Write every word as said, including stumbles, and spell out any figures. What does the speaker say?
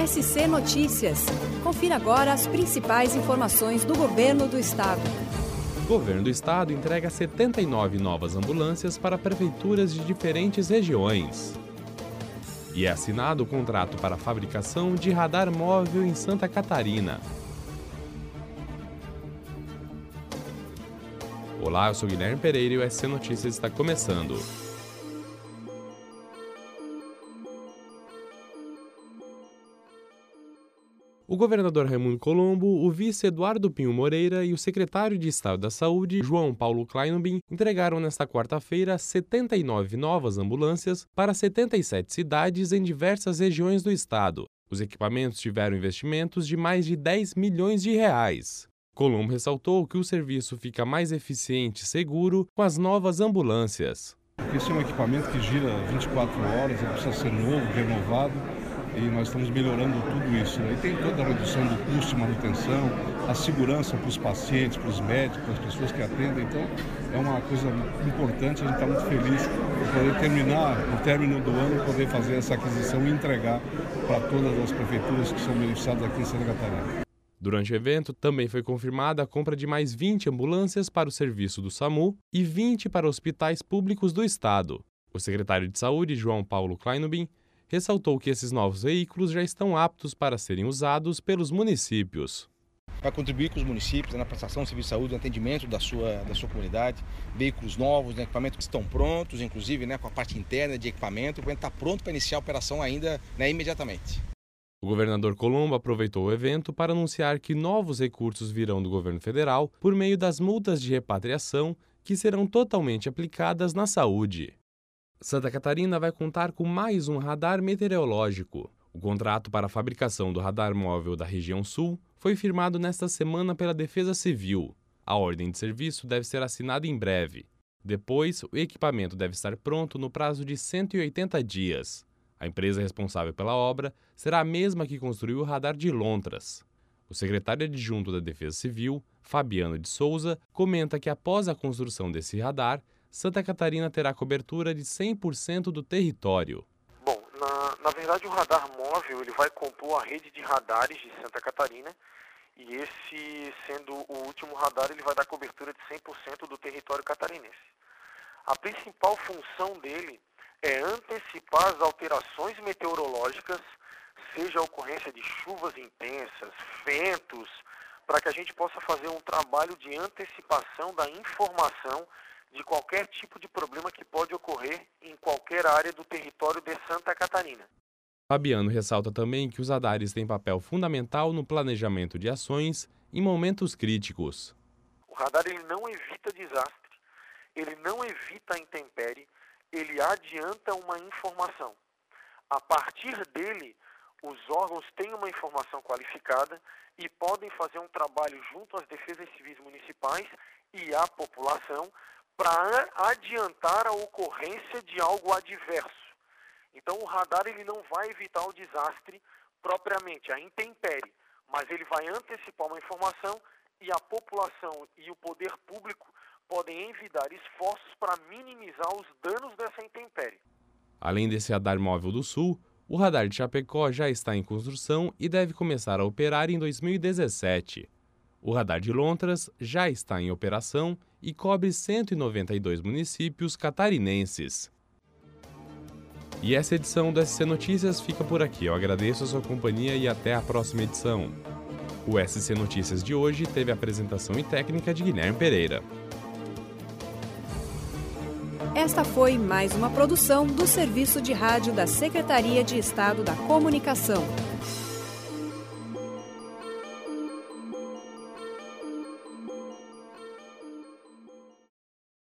S C Notícias. Confira agora as principais informações do Governo do Estado. O Governo do Estado entrega setenta e nove novas ambulâncias para prefeituras de diferentes regiões. E é assinado o contrato para a fabricação de radar móvel em Santa Catarina. Olá, eu sou Guilherme Pereira e o S C Notícias está começando. O governador Raimundo Colombo, o vice Eduardo Pinho Moreira e o secretário de Estado da Saúde, João Paulo Kleinubin, entregaram nesta quarta-feira setenta e nove novas ambulâncias para setenta e sete cidades em diversas regiões do estado. Os equipamentos tiveram investimentos de mais de dez milhões de reais. Colombo ressaltou que o serviço fica mais eficiente e seguro com as novas ambulâncias. Esse é um equipamento que gira vinte e quatro horas, ele precisa ser novo, renovado. E nós estamos melhorando tudo isso. E tem toda a redução do custo de manutenção, a segurança para os pacientes, para os médicos, para as pessoas que atendem. Então, é uma coisa importante, a gente está muito feliz de poder terminar, no término do ano, poder fazer essa aquisição e entregar para todas as prefeituras que são beneficiadas aqui em Santa Catarina. Durante o evento, também foi confirmada a compra de mais vinte ambulâncias para o serviço do SAMU e vinte para hospitais públicos do estado. O secretário de Saúde, João Paulo Kleinubin, ressaltou que esses novos veículos já estão aptos para serem usados pelos municípios. Para contribuir com os municípios na prestação de serviço de saúde, no atendimento da sua, da sua comunidade, veículos novos, né, equipamentos que estão prontos, inclusive né, com a parte interna de equipamento, o equipamento está pronto para iniciar a operação ainda né, imediatamente. O governador Colombo aproveitou o evento para anunciar que novos recursos virão do governo federal por meio das multas de repatriação que serão totalmente aplicadas na saúde. Santa Catarina vai contar com mais um radar meteorológico. O contrato para a fabricação do radar móvel da região sul foi firmado nesta semana pela Defesa Civil. A ordem de serviço deve ser assinada em breve. Depois, o equipamento deve estar pronto no prazo de cento e oitenta dias. A empresa responsável pela obra será a mesma que construiu o radar de Lontras. O secretário adjunto da Defesa Civil, Fabiano de Souza, comenta que após a construção desse radar, Santa Catarina terá cobertura de cem por cento do território. Bom, na, na verdade o radar móvel ele vai compor a rede de radares de Santa Catarina e esse, sendo o último radar, ele vai dar cobertura de cem por cento do território catarinense. A principal função dele é antecipar as alterações meteorológicas, seja a ocorrência de chuvas intensas, ventos, para que a gente possa fazer um trabalho de antecipação da informação de qualquer tipo de problema que pode ocorrer em qualquer área do território de Santa Catarina. Fabiano ressalta também que os radares têm papel fundamental no planejamento de ações em momentos críticos. O radar ele não evita desastre, ele não evita a intempérie, ele adianta uma informação. A partir dele, os órgãos têm uma informação qualificada e podem fazer um trabalho junto às defesas civis municipais e à população para adiantar a ocorrência de algo adverso. Então o radar ele não vai evitar o desastre propriamente, a intempérie, mas ele vai antecipar uma informação e a população e o poder público podem envidar esforços para minimizar os danos dessa intempérie. Além desse radar móvel do Sul, o radar de Chapecó já está em construção e deve começar a operar em dois mil e dezessete. O radar de Lontras já está em operação e cobre cento e noventa e dois municípios catarinenses. E essa edição do S C Notícias fica por aqui. Eu agradeço a sua companhia e até a próxima edição. O S C Notícias de hoje teve a apresentação e técnica de Guilherme Pereira. Esta foi mais uma produção do Serviço de Rádio da Secretaria de Estado da Comunicação.